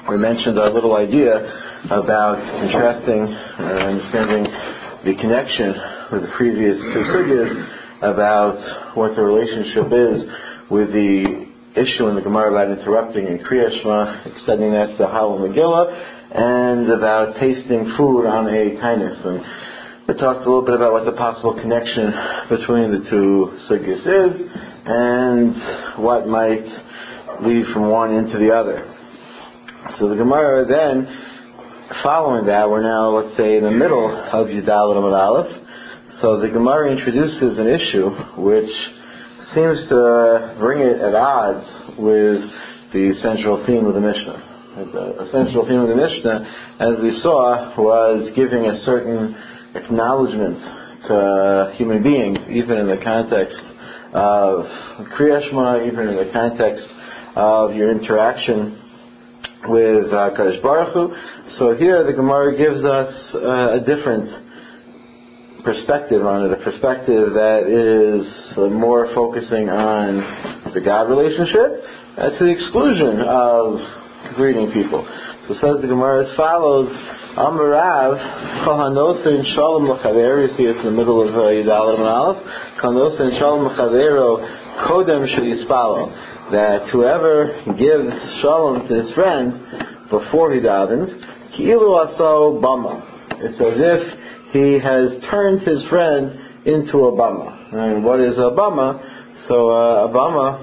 we mentioned our little idea about contrasting and understanding the connection with the previous two sugyas about what the relationship is with the issue in the Gemara about interrupting in Kriya Shema, extending that to Hal Megillah, and about tasting food on a kindness. And we talked a little bit about what the possible connection between the two sugyas is, and what might lead from one into the other. So the Gemara then, following that, we're now, let's say, in the middle of Yudal Amud Aleph. So the Gemara introduces an issue which seems to bring it at odds with the central theme of the Mishnah. The central theme of the Mishnah, as we saw, was giving a certain acknowledgement to human beings, even in the context of Kriya Shema, even in the context of your interaction with Kadosh Baruch Hu. So here the Gemara gives us a different perspective on it, a perspective that is more focusing on the God relationship to the exclusion of greeting people. So says the Gemara as follows: Amarav Kohanosin Shalom L'Chaver. You see it's in the middle of Yudal Amud Aleph. Kohanosin Shalom L'Chavero Kodem Sheyispalo. That whoever gives Shalom to his friend before he davens, Ki'ilu Aso Bama. It's as if he has turned his friend into a bama. And what is a bama? So a bama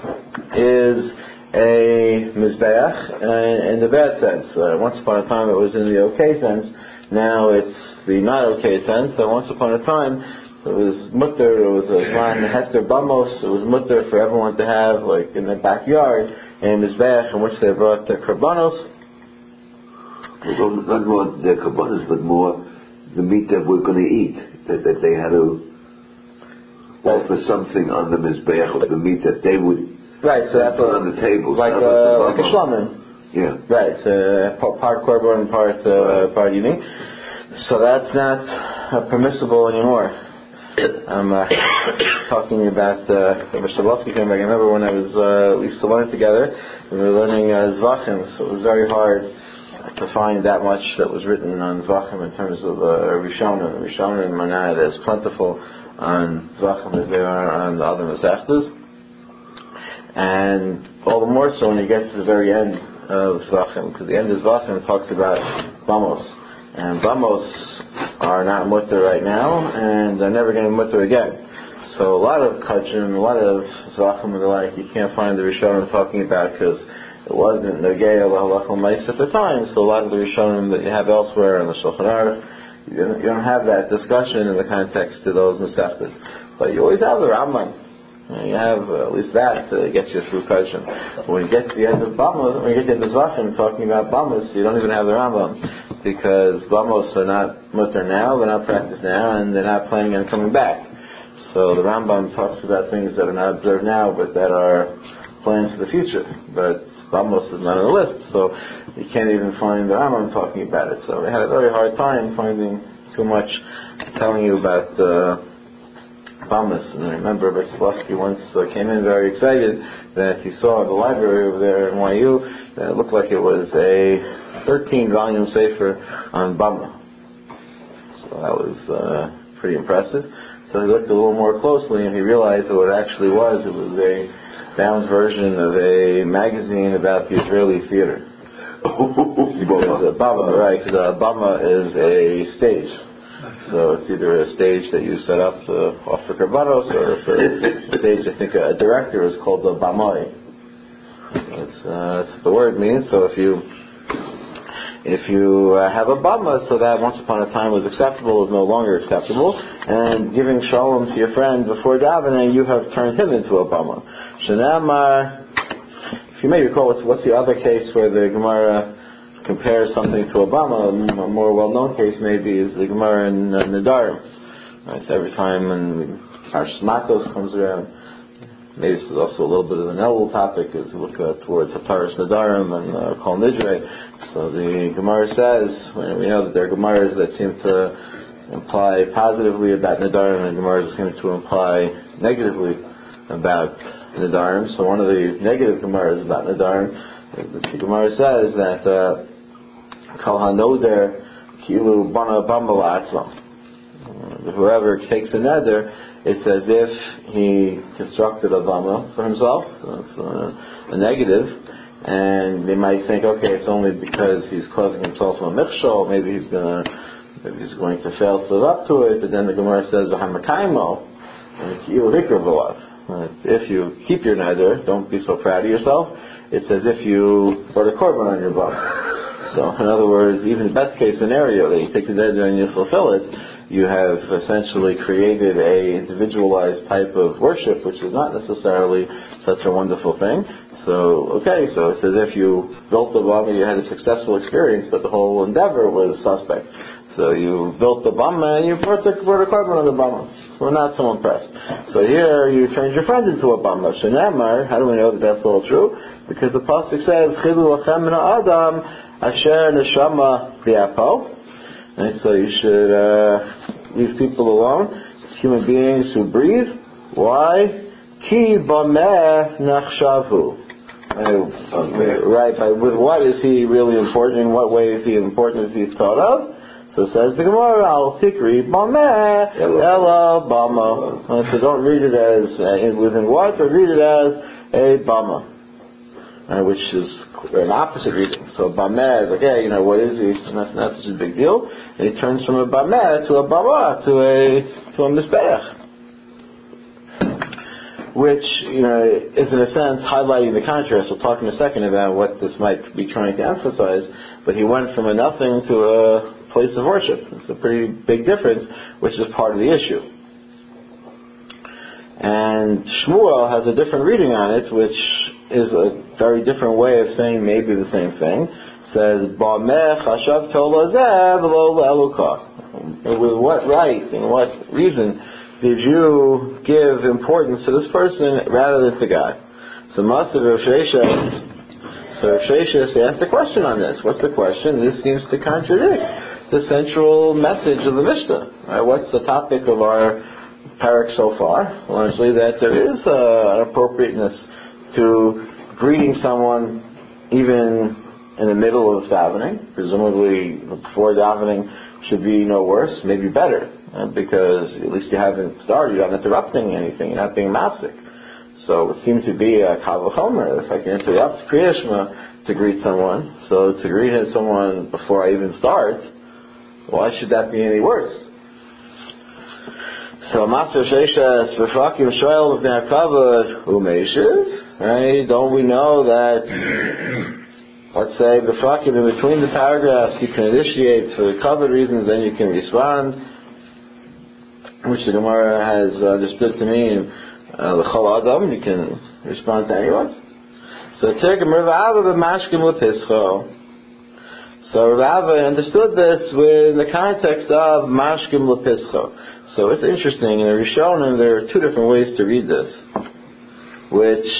is a mizbeach in the bad sense. Once upon a time it was in the okay sense. Now it's the not okay sense. So once upon a time it was mutter. It was a line hester bamos. It was mutter for everyone to have, like in their backyard, a mizbeach in which they brought the karbanos. Well, not more their karbanos, but more the meat that we're going to eat, that they had to offer something on the mizbeach of the meat that they would put on the table. Like a shlamim. Yeah. Right. Part korban and part eating. So that's not permissible anymore. I'm talking about Mr. Belsky came back. I remember when we used to learn together, we were learning Zvachim, so it was very hard to find that much that was written on Zvachim in terms of Rishonim. Rishonim and Manad is plentiful on Zvachim as they are on the other Masechtas. And all the more so when you get to the very end of Zvachim, because the end of Zvachim talks about Bamos. And Bamos are not mutter right now, and they're never going to be mutter again. So a lot of Kachim, a lot of Zvachim and the like, you can't find the Rishonim talking about because it wasn't Nagei Halachal Mais at the time. So a lot of the Rishonim that you have elsewhere in the Shulchan Aruch, you don't have that discussion in the context of those Masechtas. But you always have the Rambam. You have at least that to get you through Kachim. When you get to the end of Bamos, when you get to the end of Zvachim talking about Bamos, you don't even have the Rambam. Because Bamos are not mutter now, they're not practiced now, and they're not planning on coming back. So the Rambam talks about things that are not observed now, but that are planned for the future. But Bamos is not on the list, so you can't even find the Rambam talking about it. So we had a very hard time finding too much telling you about Bamos. And I remember Verslavsky once came in very excited that he saw in the library over there in YU that it looked like it was a 13-volume sefer on Bama. So that was pretty impressive. So he looked a little more closely and he realized that what it actually was, it was a bound version of a magazine about the Israeli theater. Because Bama, right? Because Bama is a stage. So it's either a stage that you set up off the Karbanos, or it's a stage, I think a director is called the Bamai. That's what the word means. So if you have a Bama, so that once upon a time was acceptable is no longer acceptable, and giving Shalom to your friend before davening, you have turned him into a Bama. Shanamar, if you may recall, what's the other case where the Gemara compares something to a Bama? A more well-known case maybe is the Gemara in Nedarim. Right, so every time when Parshas Matos comes around, maybe this is also a little bit of an Elul topic, as we look towards Hataras Nedarim and Kol Nidre. So the Gemara says, we know that there are Gemaras that seem to imply positively about Nedarim, and Gemaras seem to imply negatively about Nedarim. So one of the negative Gemaras about Nedarim The Gemara says that Kol Hanoder Kilu Bana Bambalatzma. Whoever takes a neder, it's as if he constructed a bama for himself. That's a negative. And they might think, okay, it's only because he's causing himself a mikshol, maybe he's going to fail to live up to it. But then the Gemara says, if you keep your neder, don't be so proud of yourself. It's as if you brought a korban on your bama. So, in other words, even the best case scenario, that you take the neder and you fulfill it, you have essentially created a individualized type of worship, which is not necessarily such a wonderful thing. So it's as if you built the bama, you had a successful experience, but the whole endeavor was suspect. So you built the bama and you brought a korban on the bama. We're not so impressed. So here you turned your friend into a bama. Shenamar, how do we know that that's all true? Because the pasuk says, Chilu lachem min ha'adam asher neshama bi'apo. And so you should leave people alone, human beings who breathe. Why? Ki bameh nachshavu. Right, but with what is he really important? In what way is he important? Is he thought of? So says the Gemara, Al Tikri bameh ela bama. So don't read it as within what, but read it as a bama. Which is an opposite reading. So bameh is like, hey, what is he? And that's not such a big deal. And he turns from a bameh to a bama, to a mizbeach. Which, is in a sense highlighting the contrast. We'll talk in a second about what this might be trying to emphasize. But he went from a nothing to a place of worship. It's a pretty big difference, which is part of the issue. And Shmuel has a different reading on it, which is a very different way of saying maybe the same thing. It says, Ba'meh chashav tolazeh v'lo le'eluka. With what right and what reason did you give importance to this person rather than to God? So Master Rav Sheshes asked a question on this. What's the question? This seems to contradict the central message of the Mishnah. Right? What's the topic of our parak so far? Largely that there is an appropriateness to greeting someone even in the middle of davening. Presumably before davening should be no worse, maybe better, because at least you haven't started, you're not interrupting anything, you're not being mafsik. So it seems to be a kal v'chomer if I can interrupt Kriya Shema to greet someone. So to greet someone before I even start, why should that be any worse? So Master Sheshes v'fakim shoel v'nei hakavod u'meishiv. Right? Don't we know that, let's say, b'fakim in between the paragraphs you can initiate for the covered reasons, then you can respond, which the Gemara has understood to mean l'chol adam, you can respond to anyone. So Tirgum Rav Ava b'mashkim l'pischo. So Rav Ava understood this in the context of mashkim l'pischo. So it's interesting, in the Rishonim there are two different ways to read this, which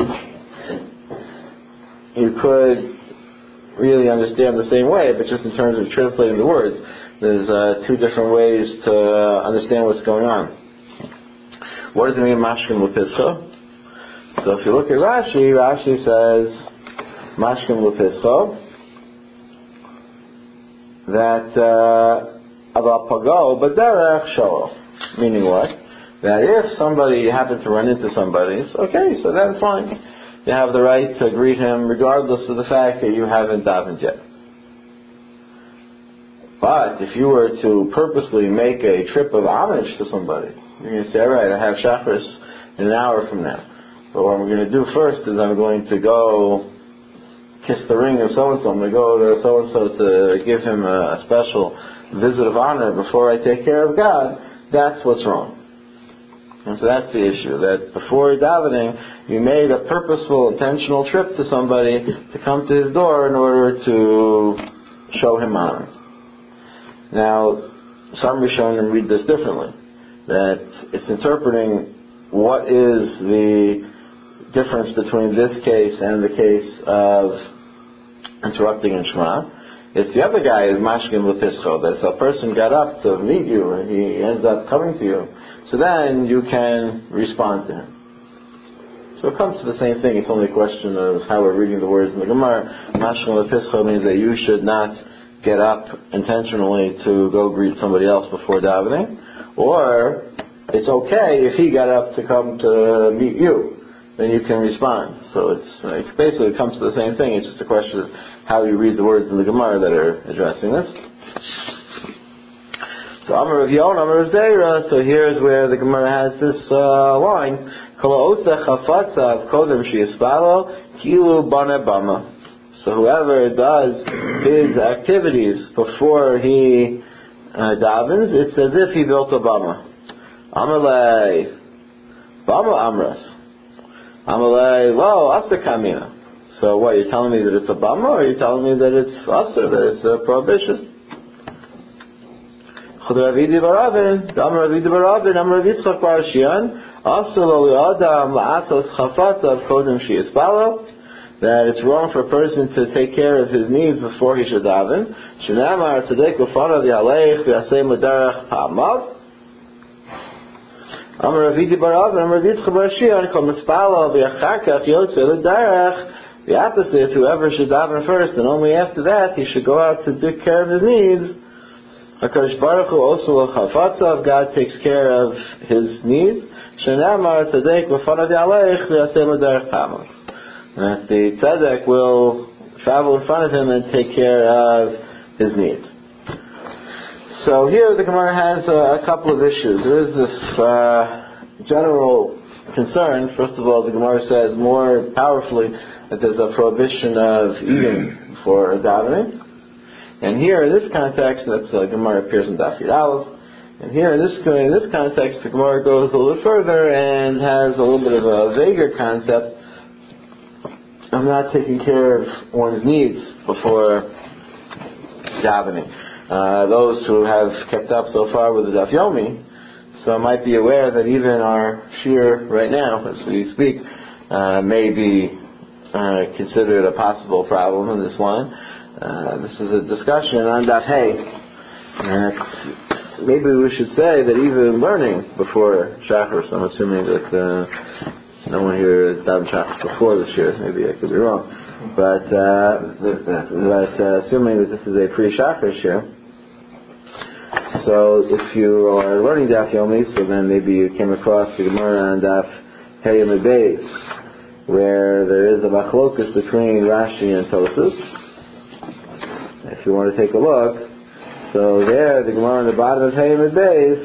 you could really understand the same way, but just in terms of translating the words, there's two different ways to understand what's going on. What does it mean, mashkim l'pischo? So if you look at Rashi says, mashkim l'pischo, that about pago, but derech sholo. Meaning what? That if somebody, you happen to run into somebody, it's okay, so that's fine. You have the right to greet him regardless of the fact that you haven't davened yet. But if you were to purposely make a trip of homage to somebody, you're going to say, alright, I have Shacharis in an hour from now. But what I'm going to do first is I'm going to go kiss the ring of so-and-so. I'm going to go to so-and-so to give him a special visit of honor before I take care of God. That's what's wrong. And so that's the issue, that before davening, you made a purposeful, intentional trip to somebody to come to his door in order to show him honor. Now, some Rishonim read this differently, that it's interpreting what is the difference between this case and the case of interrupting in Shema. It's the other guy is mashkim l'pischo, that if a person got up to meet you and he ends up coming to you, so then you can respond to him. So it comes to the same thing. It's only a question of how we're reading the words in the Gemara. Mashal Lepischa means that you should not get up intentionally to go greet somebody else before davening, or it's okay if he got up to come to meet you, then you can respond. So it's basically, it comes to the same thing. It's just a question of how you read the words in the Gemara that are addressing this. So Amar Rav Yon, Amar Rav Zeira. So here's where the Gemara has this line: So whoever does his activities before he davens, it's as if he built a bama. Amalei bama amras. Amalei lo asa kamina. So what, you're telling me that it's a bama, or are you telling me that it's asa, that it's a prohibition? That it's wrong for a person to take care of his needs before he should daven. The opposite, whoever should daven first, and only after that he should go out to take care of his needs. HaKadosh Baruch Hu also l'chafatzav, God takes care of his needs. Shenamar tzedek v'fanav yaleich v'yaseh l'derech pamav. That the tzedek will travel in front of him and take care of his needs. So here the Gemara has a couple of issues. There is this general concern. First of all, the Gemara says more powerfully that there's a prohibition of eating before davening. And here in this context, that's Gemara appears in Daf Yud Aleph. And here in this context, the Gemara goes a little further and has a little bit of a vaguer concept of not taking care of one's needs before davening. Those who have kept up so far with the Daf Yomi, so might be aware that even our shir right now, as we speak, may be considered a possible problem in this line. This is a discussion on Daf Hey. Maybe we should say that even learning before Shachar, so I'm assuming that no one here has done Shachar before this year. Maybe I could be wrong. But assuming that this is a pre-Shachar year, so if you are learning Daf Yomi, so then maybe you came across the Gemara on Daf Hey and Beis, where there is a machlokus between Rashi and Tosafos. If you want to take a look, so there, the Gemara on the bottom of Hey and Beis,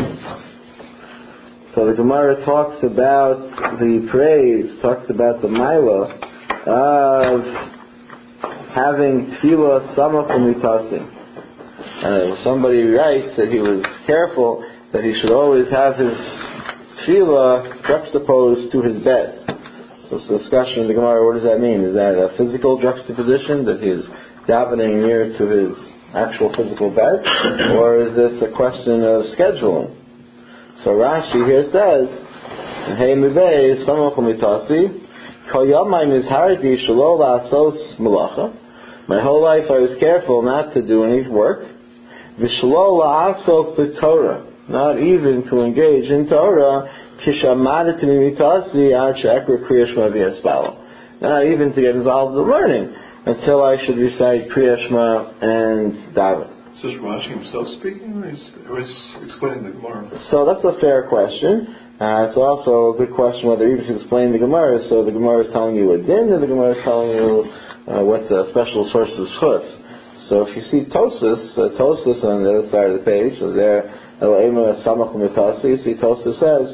so the Gemara talks about the praise, talks about the milah of having tefillah samach u'mitasim. Somebody writes that he was careful that he should always have his tefillah juxtaposed to his bed. So it's a discussion in the Gemara, what does that mean? Is that a physical juxtaposition, that he's davening near to his actual physical bed? Or is this a question of scheduling? So Rashi here says, Hey Mibei, Samach U'mitasi, Kol Yamayim Izhariti Shelo La'asos Malacha. My whole life I was careful not to do any work. V'shelo La'asok B'Torah, not even to engage in Torah, Kishamadit Mitasi Ad She'ekra Kriya Shema V'Yaspalo. Not even to get involved in learning, until I should recite Kriya Shema and daven. So is Rashi himself speaking, or is explaining the Gemara? So that's a fair question. It's also a good question whether even if you explain the Gemara, so the Gemara is telling you a din, or the Gemara is telling you what's a special source of schus. So if you see Tosafos on the other side of the page, so there, you see Tosafos says,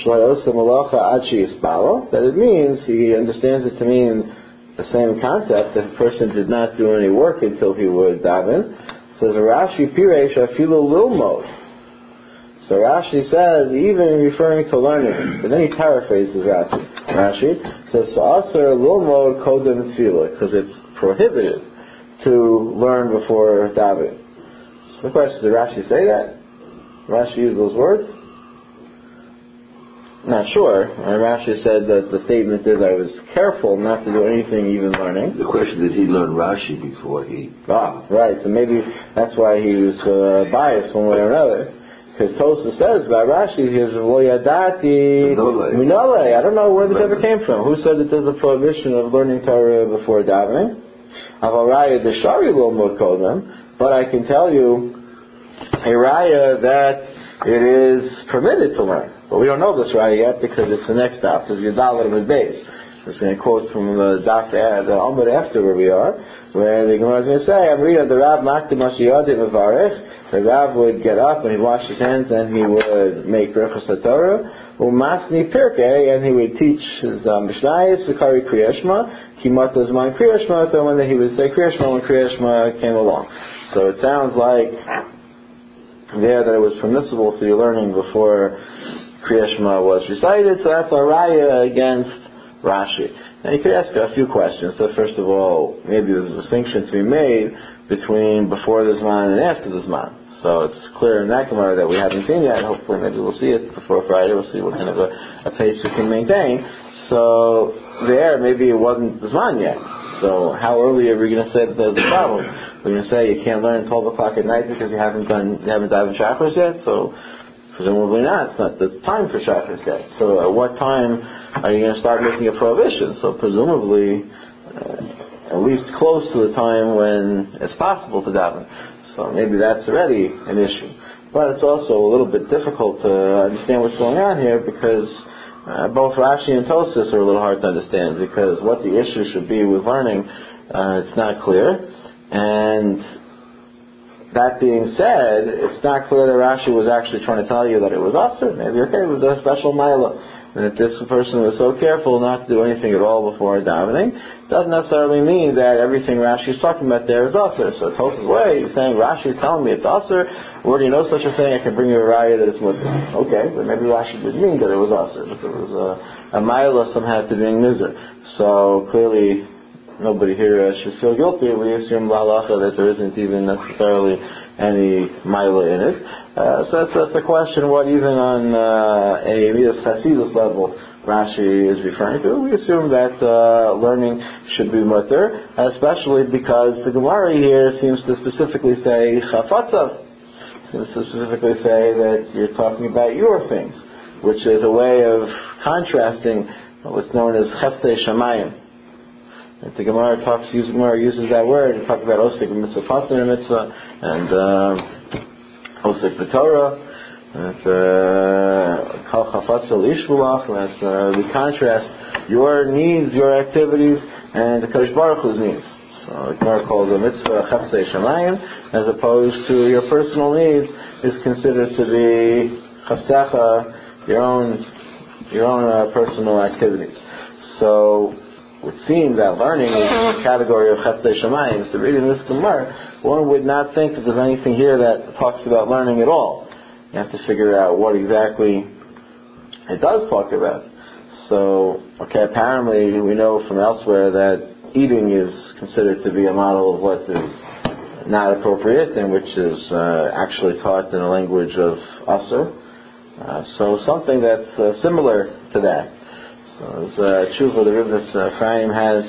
that it means, he understands it to mean the same concept, that a person did not do any work until he would daven. Says Rashi Piresh Afilu Lilmod. So Rashi says, even referring to learning, but then he paraphrases Rashi says Asar Lilmod Kodem Tefillah, because it's prohibited to learn before davening. So the question, did Rashi say that? Rashi used those words? Not sure. Rashi said that the statement is, I was careful not to do anything, even learning. The question, did he learn Rashi before he... Right. So maybe that's why he was biased one way or another. Because Tosfos says about Rashi, here's Lo Yadati Minole. I don't know where this ever came from. Who said that there's a prohibition of learning Torah before davening? Aval Raya Deshari Lo Mokodem. But I can tell you a Raya that it is permitted to learn. But we don't know this Raya yet because it's the next stop. Because Yadalit of base. We're going to quote from the Dr. the Amud after where we are, where the Gemara is going to say, I'm reading the Rav Makdim Ashiyadim Mevarech. The Rav would get up and he'd wash his hands and he would make Berachos HaTorah, Umasni Pirkei, and he would teach his Mishnayos, Vikari Kriyashma, Kimat Zman Kriyashma, so when he would say Kriyashma when Kriyashma came along. So it sounds like there that it was permissible to be learning before Kriyashma was recited, so that's a raya against Rashi. Now you could ask a few questions. So first of all, maybe there's a distinction to be made between before the Zman and after the Zman. So it's clear in that Gemara that we haven't seen yet. Hopefully maybe we'll see it before Friday. We'll see what kind of a pace we can maintain. So there, maybe it wasn't the Zman yet. So how early are we going to say that there's a problem? We're going to say you can't learn 12 o'clock at night because you haven't dived in chakras yet? So presumably not. It's not the time for chakras yet. So at what time are you going to start making a prohibition? So presumably at least close to the time when it's possible to daven. So maybe that's already an issue. But it's also a little bit difficult to understand what's going on here because both Rashi and Tosfos are a little hard to understand because what the issue should be with learning, it's not clear. And that being said, it's not clear that Rashi was actually trying to tell you that it was asur. Maybe, it was a special milah. And if this person was so careful not to do anything at all before davening, doesn't necessarily mean that everything Rashi is talking about there is asur. So Tosfos' way, he's saying Rashi is telling me it's asur. Where do you know such a thing? I can bring you a raya that it's mutar. Okay, but maybe Rashi didn't mean that it was asur. That there was a milah somehow to being nizar. So clearly, nobody here should feel guilty. We assume la halacha that there isn't even necessarily any milah in it. So that's a question what even on a Midas Chasidus level Rashi is referring to. We assume that learning should be mutar, especially because the Gemara here seems to specifically say chafatzav. Seems to specifically say that you're talking about your things, which is a way of contrasting what's known as chefte shamayim. And the Gemara uses that word to talk about osik mitzvah partner mitzvah and osik b'torah. Kal chafatz l'ishvulach. We contrast your needs, your activities, and the Kadosh Baruch Hu's needs. So the Gemara calls a mitzvah chefsei shamayim, as opposed to your personal needs is considered to be chafsecha, your own personal activities. So it would seem that learning is a category of chefsei shamayim. So reading this Gemara, one would not think that there's anything here that talks about learning at all. You have to figure out what exactly it does talk about. So, apparently we know from elsewhere that eating is considered to be a model of what is not appropriate and which is actually taught in a language of asur. So something that's similar to that. So as tshuva the Rivas Ephraim has,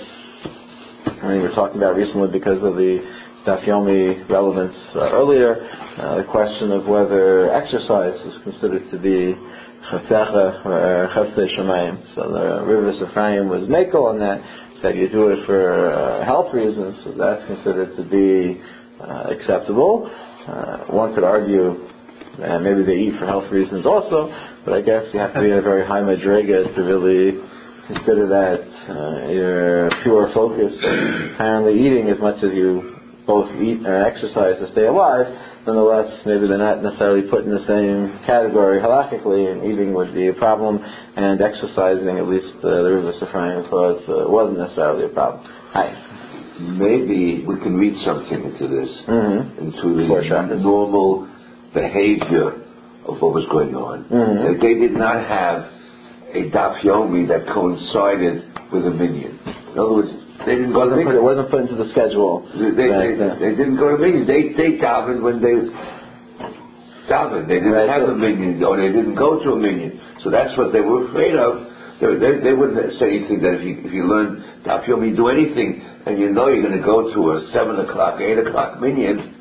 we were talking about recently because of the Daf Yomi relevance earlier, the question of whether exercise is considered to be chafsecha or chafsei shamayim. So the Rivas Ephraim was mekel on that, said you do it for health reasons, so that's considered to be acceptable. One could argue maybe they eat for health reasons also, but I guess you have to be in a very high madrega to really consider that your pure focus. Apparently eating as much as you both eat and exercise to stay alive, nonetheless, maybe they're not necessarily put in the same category halakhically, and eating would be a problem, and exercising, at least the Rivas Ephraim thought, wasn't necessarily a problem. Hi. Maybe we can read something into this, into the normal behavior of what was going on. That they did not have a Daf Yomi that coincided with a minyan. In other words, they didn't go to minyan. It wasn't put into the schedule. They didn't go to minyan. They davened when they davened. They didn't have a minyan, or they didn't go to a minyan. So that's what they were afraid of. They wouldn't say anything that if you learn Daf Yomi, do anything, and you know you're going to go to a 7 o'clock, 8 o'clock minyan,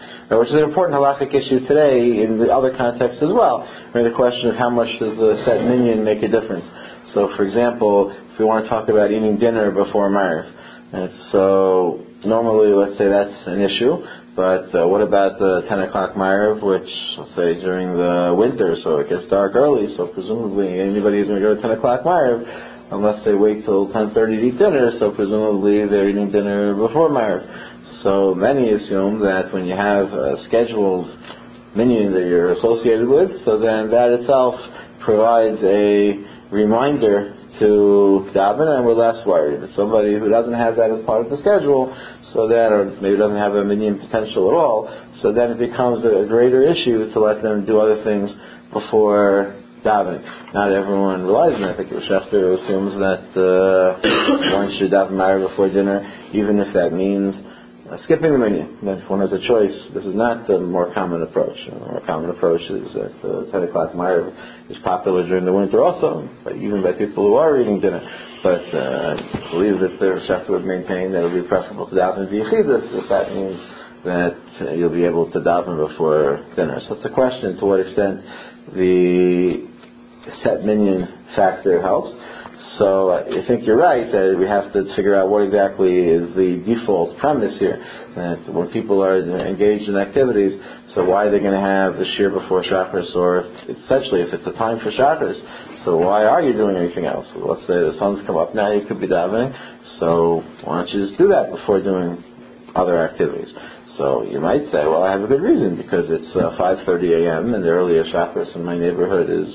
which is an important halachic issue today in the other contexts as well. The question of how much does the set minyan make a difference. So, for example, if we want to talk about eating dinner before Maariv, and so normally, let's say that's an issue, but what about the 10 o'clock Maariv, which, let's say, during the winter, so it gets dark early, so presumably anybody who's going to go to 10 o'clock Maariv, unless they wait till 10:30 to eat dinner, so presumably they're eating dinner before Maariv. So many assume that when you have a scheduled minyan that you're associated with, so then that itself provides a reminder to daven, and we're less worried. But somebody who doesn't have that as part of the schedule, so that, or maybe doesn't have a minyan potential at all, so then it becomes a greater issue to let them do other things before davening. Not everyone relies on it. I think Shefter assumes that one should daven Maariv before dinner, even if that means skipping the minyan. If one has a choice, this is not the more common approach. The more common approach is that 10 o'clock Maariv is popular during the winter also, but even by people who are eating dinner. But I believe that the Shefter would maintain that it would be preferable to daven v'yichidus if that means that you'll be able to daven before dinner. So it's a question to what extent the set minyan factor helps. So I think you're right that we have to figure out what exactly is the default premise here. That when people are engaged in activities, so why are they going to have the shir before Shacharis, or essentially if it's a time for Shacharis, so why are you doing anything else? Let's say the sun's come up now, you could be davening, so why don't you just do that before doing other activities? So you might say, well, I have a good reason, because it's 5:30 a.m. and the earliest Shacharis in my neighborhood is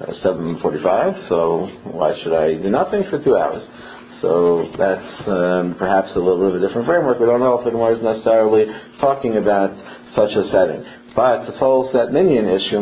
7:45, so why should I do nothing for 2 hours? So that's perhaps a little bit of a different framework. We don't know if the Gemara is necessarily talking about such a setting. But this whole set minyan issue,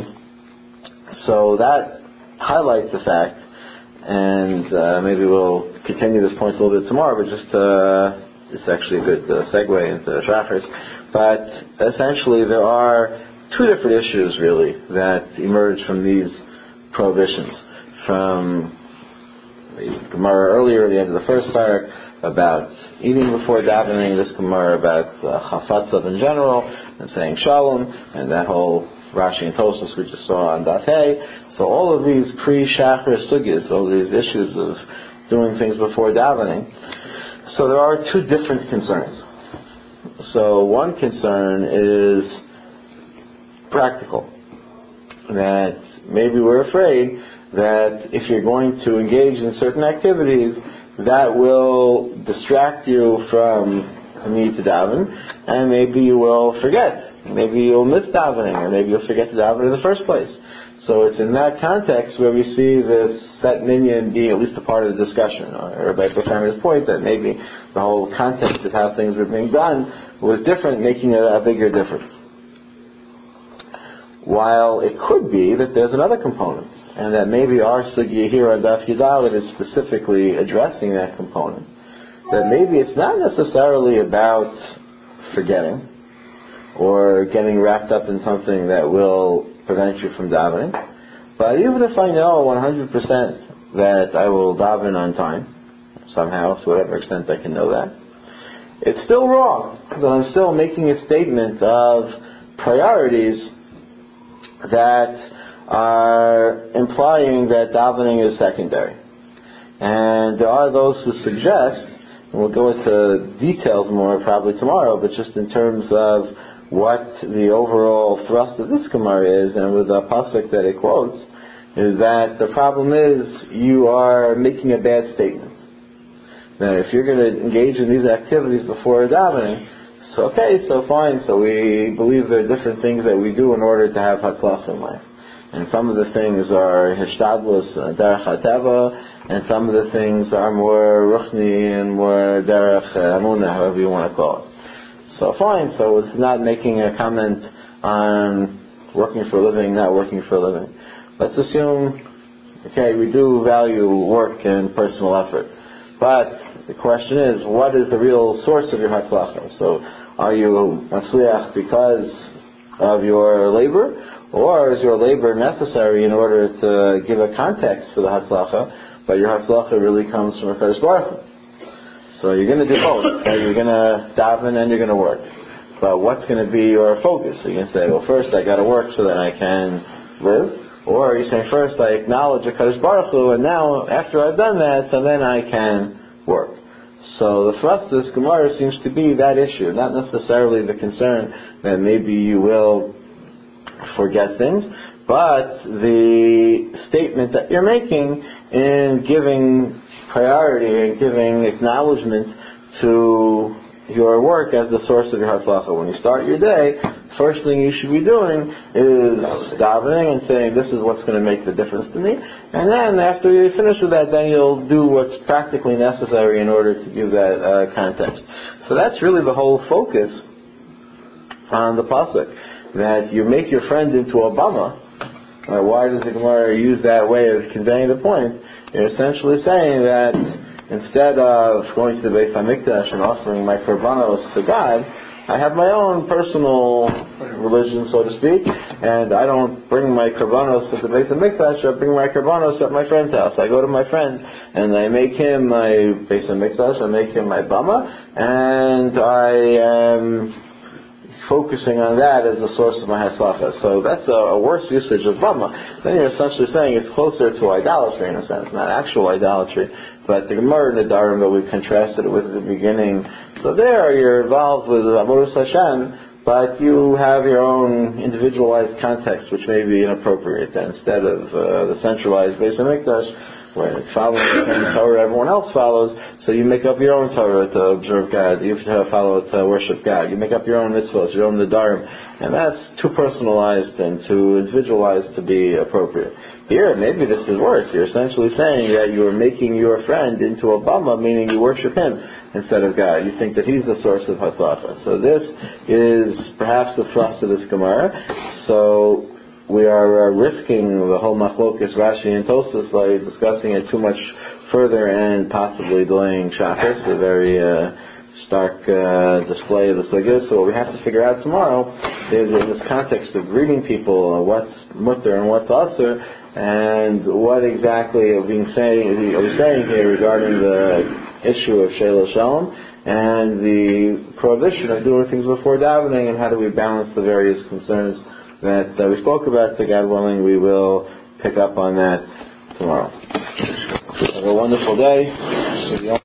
so that highlights the fact, and maybe we'll continue this point a little bit tomorrow, but just it's actually a good segue into Shacharis. But essentially there are two different issues really that emerge from these prohibitions. From the Gemara earlier at the end of the first parak about eating before davening, this Gemara about chafatzav in general and saying shalom, and that whole Rashi and Tosfos we just saw on Daf Hey. So all of these pre-Shachar sugyas, all these issues of doing things before davening. So there are two different concerns. So one concern is practical, that maybe we're afraid that if you're going to engage in certain activities, that will distract you from the need to daven, and maybe you will forget. Maybe you'll miss davening, or maybe you'll forget to daven in the first place. So it's in that context where we see this set minyan being at least a part of the discussion. Rabbi Bechaimer's point that maybe the whole context of how things were being done was different, making a bigger difference. While it could be that there's another component, and that maybe our sugya here on Daf Yudalet is specifically addressing that component. That maybe it's not necessarily about forgetting or getting wrapped up in something that will prevent you from davening, but even if I know 100% that I will daven on time, somehow, to whatever extent I can know that, it's still wrong, that I'm still making a statement of priorities that are implying that davening is secondary. And there are those who suggest, and we'll go into details more probably tomorrow, but just in terms of what the overall thrust of this Gemara is, and with the pasuk that it quotes, is that the problem is you are making a bad statement. Now, if you're going to engage in these activities before davening, so okay, so fine, so we believe there are different things that we do in order to have hatzlacha in life. And some of the things are hishtadlus, derech hateva, and some of the things are more ruchni and more derech amunah, however you want to call it. So fine, so it's not making a comment on working for a living, not working for a living. Let's assume, okay, we do value work and personal effort. But the question is, what is the real source of your hatzlacha? So are you matzliach because of your labor? Or is your labor necessary in order to give a context for the hatzlacha, but your hatzlacha really comes from a Kadosh Baruch Hu? So you're going to do both. Okay? You're going to daven and you're going to work. but what's going to be your focus? So you can say, well, first I got to work so that I can live. Or you say, first I acknowledge HaKadosh Baruch Hu, and now after I've done that, so then I can work. So the thrust of this Gemara seems to be that issue, not necessarily the concern that maybe you will forget things, but the statement that you're making in giving priority and giving acknowledgement to your work as the source of your Hatzlacha. When you start your day, first thing you should be doing is davening and saying, this is what's going to make the difference to me. And then after you finish with that, then you'll do what's practically necessary in order to give that context. So that's really the whole focus on the pasuk, that you make your friend into a bama. Why does the Gemara use that way of conveying the point? You're essentially saying that instead of going to the Beis HaMikdash and offering my korbanos to God, I have my own personal religion, so to speak, and I don't bring my korbanos to the Beis HaMikdash. I bring my korbanos at my friend's house. I go to my friend and I make him my Beis HaMikdash, I make him my bama, and I am focusing on that as the source of my hatzlacha. So that's a worse usage of bama. Then you're essentially saying it's closer to idolatry in a sense, not actual idolatry, but the Gemara Nedarim that we contrasted it with at the beginning. So there you're involved with Avodas Hashem, but you have your own individualized context, which may be inappropriate. And instead of the centralized Beis HaMikdash, where it's following the same Torah everyone else follows, so you make up your own Torah to observe God, you follow it to worship God, you make up your own mitzvahs, your own Nedarim, and that's too personalized and too individualized to be appropriate. Here, maybe this is worse. You're essentially saying that you are making your friend into a bama, meaning you worship him instead of God. You think that he's the source of hatzlacha. So this is perhaps the thrust of this Gemara. So we are risking the whole machlokas Rashi and Tosfos by discussing it too much further and possibly delaying Shabbos, a very stark display of the sugya. So what we have to figure out tomorrow is, in this context of greeting people, what's mutter and what's asur, and what exactly are we saying here regarding the issue of Sheila Shalom and the prohibition of doing things before davening, and how do we balance the various concerns that we spoke about. So God willing, we will pick up on that tomorrow. Have a wonderful day.